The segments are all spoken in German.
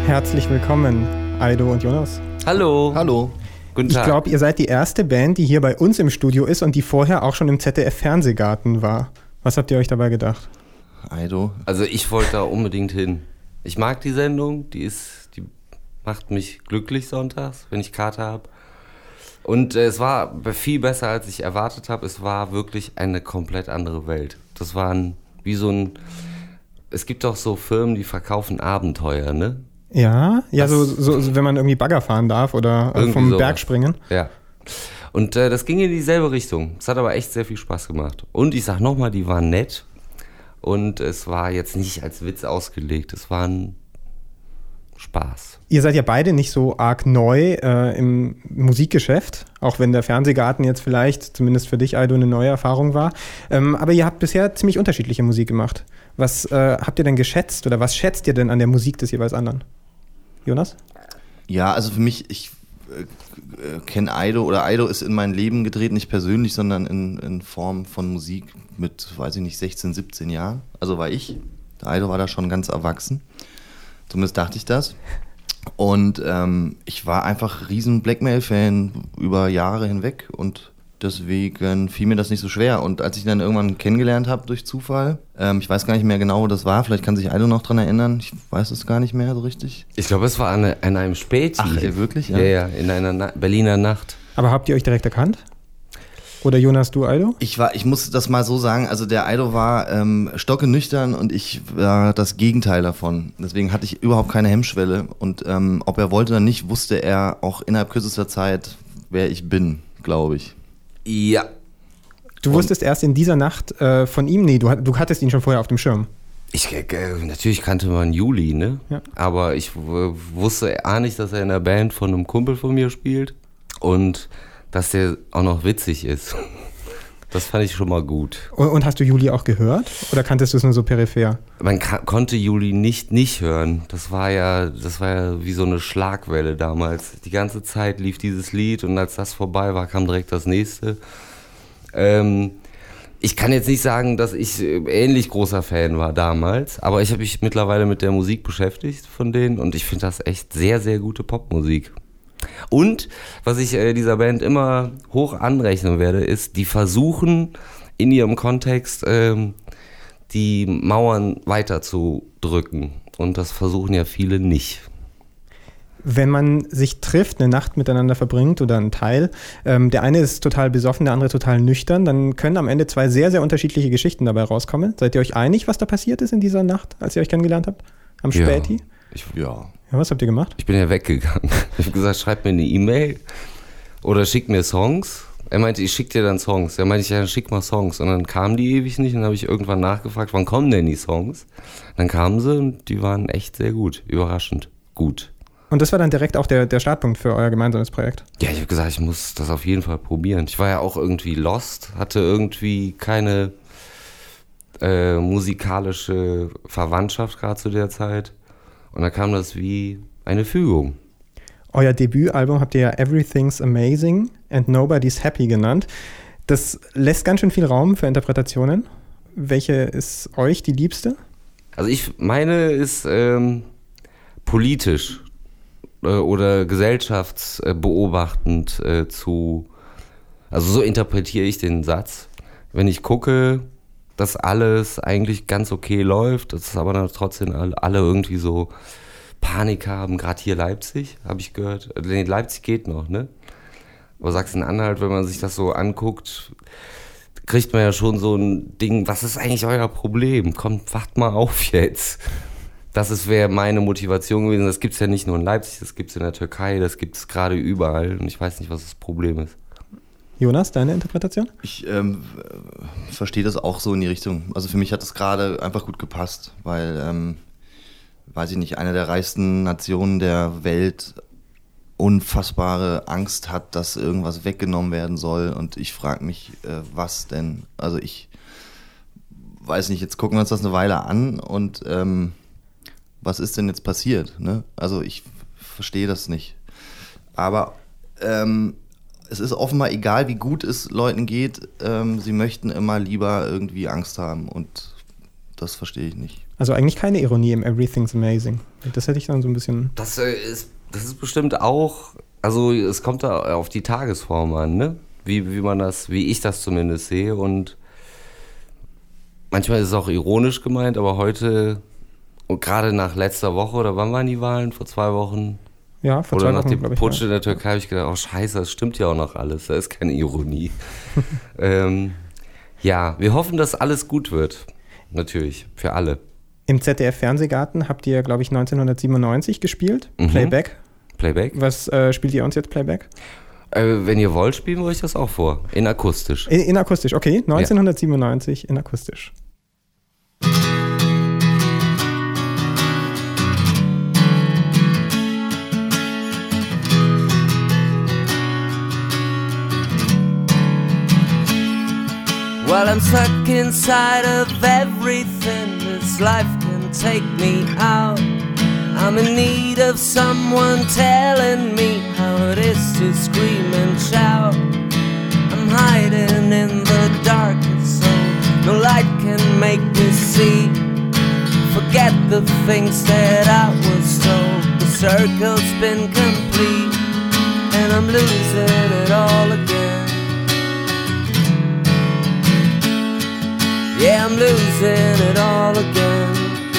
Herzlich willkommen, Aido und Jonas. Hallo. Hallo. Guten Tag. Ich glaube, ihr seid die erste Band, die hier bei uns im Studio ist und die vorher auch schon im ZDF-Fernsehgarten war. Was habt ihr euch dabei gedacht? Aido. Also ich wollte da unbedingt hin. Ich mag die Sendung, die macht mich glücklich sonntags, wenn ich Kater habe. Und es war viel besser, als ich erwartet habe. Es war wirklich eine komplett andere Welt. Das war wie so ein... Es gibt doch so Firmen, die verkaufen Abenteuer, ne? Ja, so wenn man irgendwie Bagger fahren darf oder vom sowas. Berg springen. Ja. Und das ging in dieselbe Richtung. Es hat aber echt sehr viel Spaß gemacht. Und ich sag nochmal, die waren nett. Und es war jetzt nicht als Witz ausgelegt. Es war ein Spaß. Ihr seid ja beide nicht so arg neu im Musikgeschäft, auch wenn der Fernsehgarten jetzt vielleicht, zumindest für dich, Aido, eine neue Erfahrung war. Aber ihr habt bisher ziemlich unterschiedliche Musik gemacht. Was habt ihr denn geschätzt oder was schätzt ihr denn an der Musik des jeweils anderen? Jonas? Ja, also für mich, ich kenne Aido, oder Aido ist in mein Leben getreten, nicht persönlich, sondern in Form von Musik mit, weiß ich nicht, 16, 17 Jahren. Also war ich. Der Aido war da schon ganz erwachsen. Zumindest dachte ich das. Und ich war einfach riesen Blackmail-Fan über Jahre hinweg und deswegen fiel mir das nicht so schwer. Und als ich ihn dann irgendwann kennengelernt habe durch Zufall, ich weiß gar nicht mehr genau, wo das war, vielleicht kann sich Aido noch dran erinnern, ich weiß es gar nicht mehr so richtig. Ich glaube, es war an einem Späti. Ach, wirklich? Ja, ja, in einer Berliner Nacht. Aber habt ihr euch direkt erkannt? Oder Jonas, du, Aido? Ich muss das mal so sagen, also der Aido war stockenüchtern und ich war das Gegenteil davon. Deswegen hatte ich überhaupt keine Hemmschwelle und ob er wollte oder nicht, wusste er auch innerhalb kürzester Zeit, wer ich bin, glaube ich. Ja. Du wusstest erst in dieser Nacht von ihm? Nee, du hattest ihn schon vorher auf dem Schirm. Natürlich kannte man Juli, ne? Ja. Aber ich wusste nicht, dass er in der Band von einem Kumpel von mir spielt und dass der auch noch witzig ist. Das fand ich schon mal gut. Und hast du Juli auch gehört? Oder kanntest du es nur so peripher? Man konnte Juli nicht hören. Das war ja wie so eine Schlagwelle damals. Die ganze Zeit lief dieses Lied und als das vorbei war, kam direkt das nächste. Ich kann jetzt nicht sagen, dass ich ähnlich großer Fan war damals, aber ich habe mich mittlerweile mit der Musik beschäftigt von denen und ich finde das echt sehr, sehr gute Popmusik. Und was ich dieser Band immer hoch anrechnen werde, ist, die versuchen in ihrem Kontext die Mauern weiterzudrücken. Und das versuchen ja viele nicht. Wenn man sich trifft, eine Nacht miteinander verbringt oder einen Teil, der eine ist total besoffen, der andere total nüchtern, dann können am Ende zwei sehr, sehr unterschiedliche Geschichten dabei rauskommen. Seid ihr euch einig, was da passiert ist in dieser Nacht, als ihr euch kennengelernt habt? Am Späti? Ja. Ja, was habt ihr gemacht? Ich bin ja weggegangen. Ich habe gesagt, schreib mir eine E-Mail oder schick mir Songs. Er meinte, ich schick dir dann Songs. Er meinte, ja, schick mal Songs. Und dann kamen die ewig nicht. Und dann habe ich irgendwann nachgefragt, wann kommen denn die Songs? Dann kamen sie und die waren echt sehr gut. Überraschend gut. Und das war dann direkt auch der Startpunkt für euer gemeinsames Projekt? Ja, ich habe gesagt, ich muss das auf jeden Fall probieren. Ich war ja auch irgendwie lost, hatte irgendwie keine musikalische Verwandtschaft gerade zu der Zeit. Und da kam das wie eine Fügung. Euer Debütalbum habt ihr ja Everything's Amazing and Nobody's Happy genannt. Das lässt ganz schön viel Raum für Interpretationen. Welche ist euch die liebste? Also meine ist politisch oder gesellschaftsbeobachtend also so interpretiere ich den Satz. Wenn ich gucke, dass alles eigentlich ganz okay läuft, dass aber dann trotzdem alle irgendwie so Panik haben, gerade hier Leipzig, habe ich gehört. Nee, Leipzig geht noch, ne? Aber Sachsen-Anhalt, wenn man sich das so anguckt, kriegt man ja schon so ein Ding, was ist eigentlich euer Problem? Kommt, wacht mal auf jetzt. Wäre meine Motivation gewesen. Das gibt es ja nicht nur in Leipzig, das gibt es in der Türkei, das gibt es gerade überall und ich weiß nicht, was das Problem ist. Jonas, deine Interpretation? Ich verstehe das auch so in die Richtung. Also für mich hat das gerade einfach gut gepasst, weil, weiß ich nicht, eine der reichsten Nationen der Welt unfassbare Angst hat, dass irgendwas weggenommen werden soll und ich frage mich, was denn? Also ich weiß nicht, jetzt gucken wir uns das eine Weile an und was ist denn jetzt passiert? Ne? Also ich verstehe das nicht. Aber es ist offenbar egal, wie gut es Leuten geht, sie möchten immer lieber irgendwie Angst haben und das verstehe ich nicht. Also eigentlich keine Ironie im Everything's Amazing. Das hätte ich dann so ein bisschen... Das ist bestimmt auch, also es kommt da auf die Tagesform an, ne? Wie ich das zumindest sehe, und manchmal ist es auch ironisch gemeint, aber heute, und gerade nach letzter Woche, oder wann waren die Wahlen? Vor 2 Wochen? Ja, vor 2 Oder nach Wochen, dem glaube ich. Putsch in der Türkei habe ich gedacht, oh scheiße, das stimmt ja auch noch alles, da ist keine Ironie. Ja, wir hoffen, dass alles gut wird, natürlich, für alle. Im ZDF-Fernsehgarten habt ihr, glaube ich, 1997 gespielt, Playback. Playback? Was spielt ihr uns jetzt, Playback? Wenn ihr wollt, spielen wir euch das auch vor, in akustisch. In akustisch, okay, 1997 in akustisch. Well, I'm stuck inside of everything. This life can take me out. I'm in need of someone telling me how it is to scream and shout. I'm hiding in the darkness, so no light can make me see. Forget the things that I was told. The circle's been complete, and I'm losing it all again. Yeah, I'm losing it all again.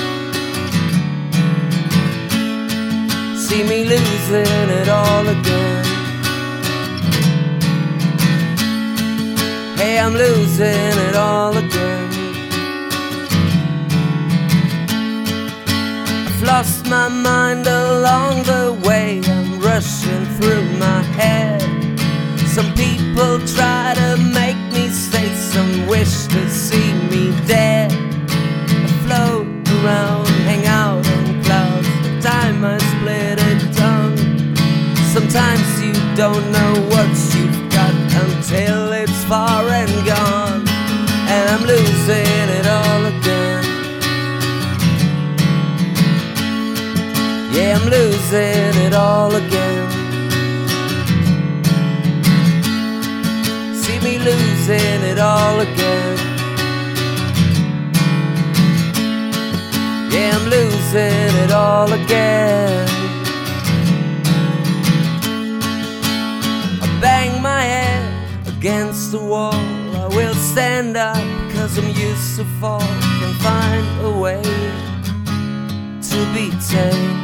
See me losing it all again. Hey, I'm losing it all again. I've lost my mind along the way. I'm rushing through my head. Some people try to make me stay, some wish to see me dead. I float around, hang out on clouds, the time I split a tongue. Sometimes you don't know what you've got until it's far and gone. And I'm losing it all again. Yeah, I'm losing it all again. Me losing it all again. Yeah, I'm losing it all again. I bang my head against the wall. I will stand up, cause I'm used to fall. Can find a way to be tamed.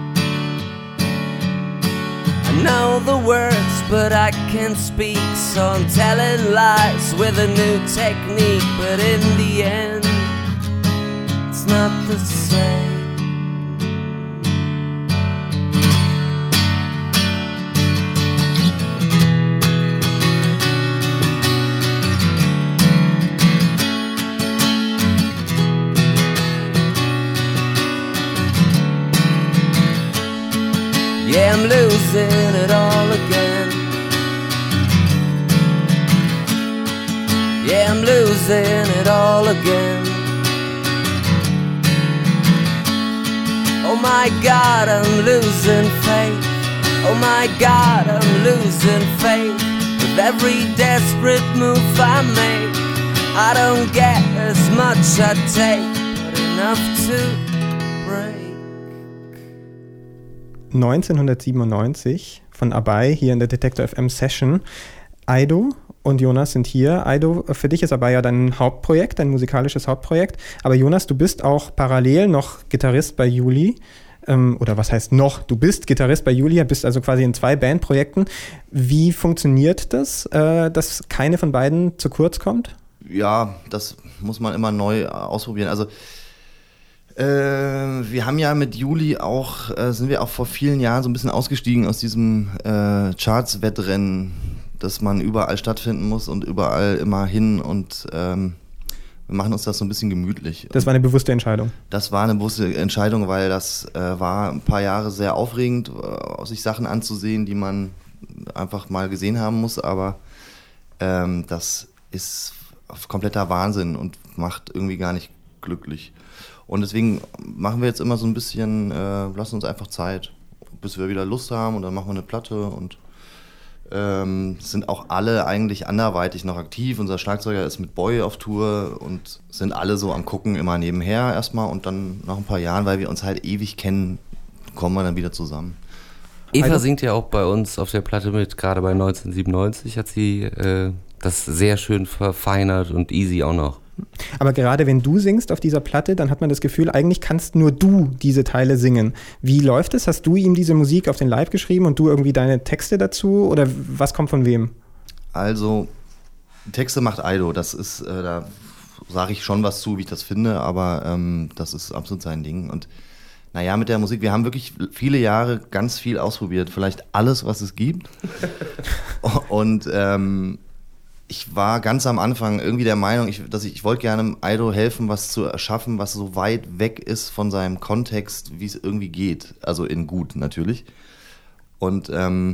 I know the words, but I can't speak, so I'm telling lies with a new technique. But in the end, it's not the same. Yeah, I'm losing it all again. Yeah, I'm losing it all again. Oh my God, I'm losing faith. Oh my God, I'm losing faith. With every desperate move I make, I don't get as much I take, but enough to break. 1997 von Abai hier in der Detektor FM Session. Aido und Jonas sind hier. Aido, für dich ist Abai ja dein Hauptprojekt, dein musikalisches Hauptprojekt. Aber Jonas, du bist auch parallel noch Gitarrist bei Juli. Oder was heißt noch? Du bist Gitarrist bei Juli, bist also quasi in 2 Bandprojekten. Wie funktioniert das, dass keine von beiden zu kurz kommt? Ja, das muss man immer neu ausprobieren. Also wir haben ja mit Juli auch, sind wir auch vor vielen Jahren so ein bisschen ausgestiegen aus diesem Charts-Wettrennen, das man überall stattfinden muss und überall immer hin, und wir machen uns das so ein bisschen gemütlich. Das war eine bewusste Entscheidung? Das war eine bewusste Entscheidung, weil das war ein paar Jahre sehr aufregend, sich Sachen anzusehen, die man einfach mal gesehen haben muss, aber das ist kompletter Wahnsinn und macht irgendwie gar nicht glücklich. Und deswegen machen wir jetzt immer so ein bisschen, lassen uns einfach Zeit, bis wir wieder Lust haben, und dann machen wir eine Platte und Sind auch alle eigentlich anderweitig noch aktiv. Unser Schlagzeuger ist mit Boy auf Tour und sind alle so am Gucken immer nebenher erstmal und dann nach ein paar Jahren, weil wir uns halt ewig kennen, kommen wir dann wieder zusammen. Eva singt ja auch bei uns auf der Platte mit, gerade bei 1997 hat sie das sehr schön verfeinert und easy auch noch. Aber gerade wenn du singst auf dieser Platte, dann hat man das Gefühl, eigentlich kannst nur du diese Teile singen. Wie läuft es? Hast du ihm diese Musik auf den Leib geschrieben und du irgendwie deine Texte dazu? Oder was kommt von wem? Also, Texte macht Aido. Das ist, da sage ich schon was zu, wie ich das finde, aber das ist absolut sein Ding. Und naja, mit der Musik, wir haben wirklich viele Jahre ganz viel ausprobiert. Vielleicht alles, was es gibt. Und ich war ganz am Anfang irgendwie der Meinung, ich wollte gerne Aido helfen, was zu erschaffen, was so weit weg ist von seinem Kontext, wie es irgendwie geht. Also in gut natürlich. Und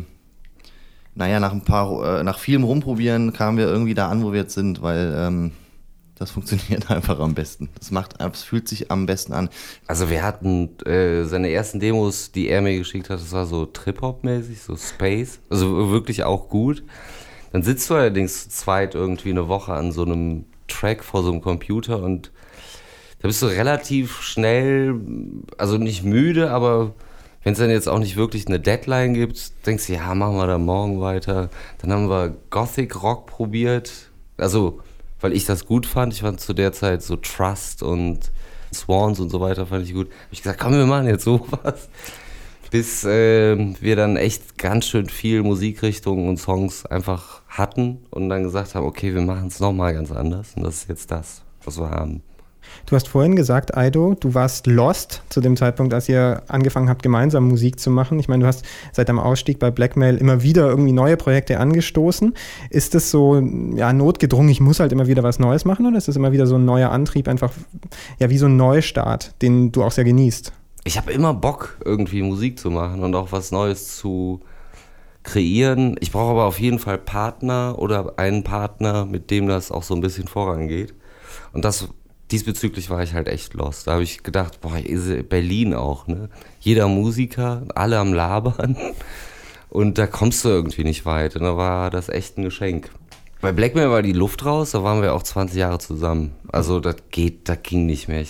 naja, nach vielem Rumprobieren kamen wir irgendwie da an, wo wir jetzt sind, weil das funktioniert einfach am besten. Es fühlt sich am besten an. Also wir hatten seine ersten Demos, die er mir geschickt hat, das war so Trip-Hop-mäßig, so Space, also wirklich auch gut. Dann sitzt du allerdings zu zweit irgendwie eine Woche an so einem Track vor so einem Computer und da bist du relativ schnell, also nicht müde, aber wenn es dann jetzt auch nicht wirklich eine Deadline gibt, denkst du, ja, machen wir da morgen weiter. Dann haben wir Gothic Rock probiert, also weil ich das gut fand. Ich fand zu der Zeit so Trust und Swans und so weiter fand ich gut. Hab ich gesagt, komm, wir machen jetzt sowas. Bis wir dann echt ganz schön viel Musikrichtungen und Songs einfach hatten und dann gesagt haben, okay, wir machen es nochmal ganz anders und das ist jetzt das, was wir haben. Du hast vorhin gesagt, Aido, du warst lost zu dem Zeitpunkt, als ihr angefangen habt, gemeinsam Musik zu machen. Ich meine, du hast seit deinem Ausstieg bei Blackmail immer wieder irgendwie neue Projekte angestoßen. Ist das so, ja, notgedrungen, ich muss halt immer wieder was Neues machen oder ist das immer wieder so ein neuer Antrieb, einfach, ja, wie so ein Neustart, den du auch sehr genießt? Ich habe immer Bock, irgendwie Musik zu machen und auch was Neues zu kreieren. Ich brauche aber auf jeden Fall Partner oder einen Partner, mit dem das auch so ein bisschen vorangeht. Und diesbezüglich war ich halt echt lost. Da habe ich gedacht, boah, Berlin auch, ne? Jeder Musiker, alle am Labern und da kommst du irgendwie nicht weit. Und da war das echt ein Geschenk. Bei Blackmail war die Luft raus, da waren wir auch 20 Jahre zusammen. Also das ging nicht mehr.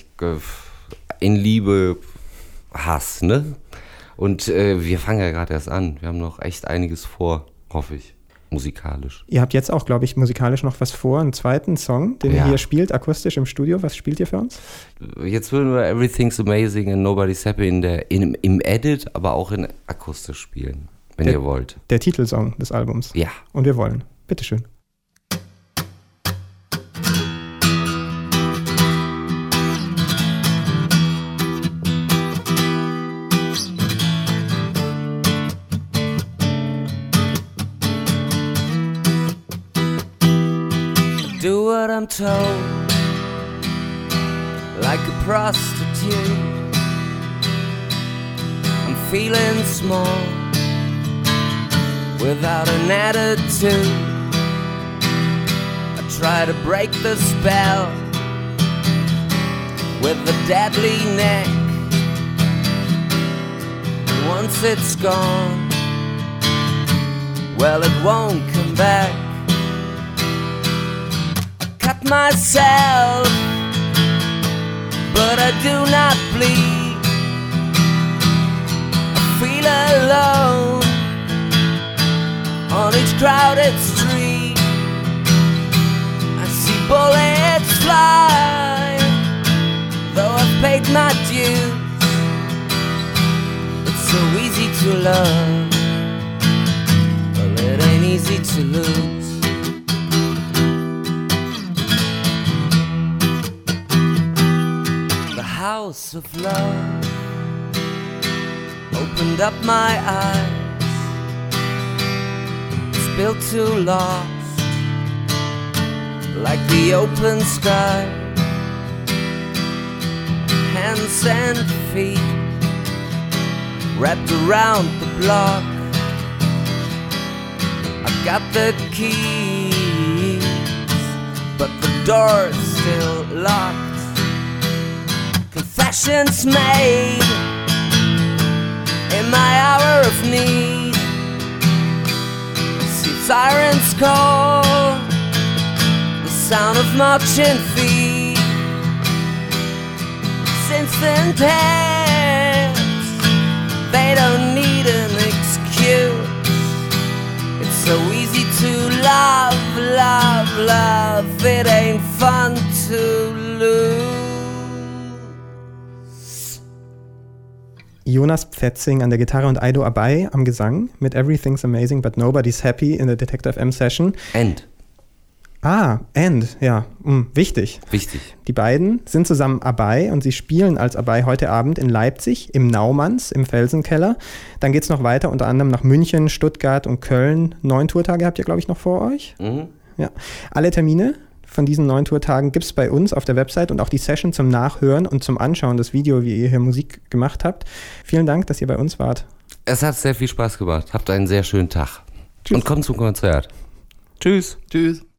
In Liebe, Hass, ne? Und wir fangen ja gerade erst an. Wir haben noch echt einiges vor, hoffe ich, musikalisch. Ihr habt jetzt auch, glaube ich, musikalisch noch was vor, einen zweiten Song, den ihr hier spielt, akustisch im Studio. Was spielt ihr für uns? Jetzt würden wir Everything's Amazing and Nobody's Happy im Edit, aber auch in akustisch spielen, wenn ihr wollt. Der Titelsong des Albums. Ja. Und wir wollen. Bitteschön. Do what I'm told, like a prostitute. I'm feeling small, without an attitude. I try to break the spell with a deadly neck. Once it's gone, well, it won't come back. Cut myself, but I do not bleed. I feel alone on each crowded street. I see bullets fly, though I've paid my dues. It's so easy to love, well, it ain't easy to lose. House of love opened up my eyes. It's built to last, like the open sky. Hands and feet wrapped around the block. I've got the keys, but the door's still locked. Confessions made in my hour of need. sirens call, the sound of marching feet. Since then past, they don't need an excuse. It's so easy to love, love, love. It ain't fun to lose. Jonas Pfetzing an der Gitarre und Aido Abai am Gesang mit Everything's Amazing but Nobody's Happy in der Detector FM Session. End. End, ja, wichtig. Wichtig. Die beiden sind zusammen Abai und sie spielen als Abai heute Abend in Leipzig im Naumanns im Felsenkeller. Dann geht es noch weiter, unter anderem nach München, Stuttgart und Köln. 9 Tourtage habt ihr, glaube ich, noch vor euch. Mhm. Ja. Alle Termine von diesen 9 Tourtagen gibt es bei uns auf der Website und auch die Session zum Nachhören und zum Anschauen, das Video, wie ihr hier Musik gemacht habt. Vielen Dank, dass ihr bei uns wart. Es hat sehr viel Spaß gemacht. Habt einen sehr schönen Tag. Tschüss. Und kommt zum Konzert. Tschüss. Tschüss.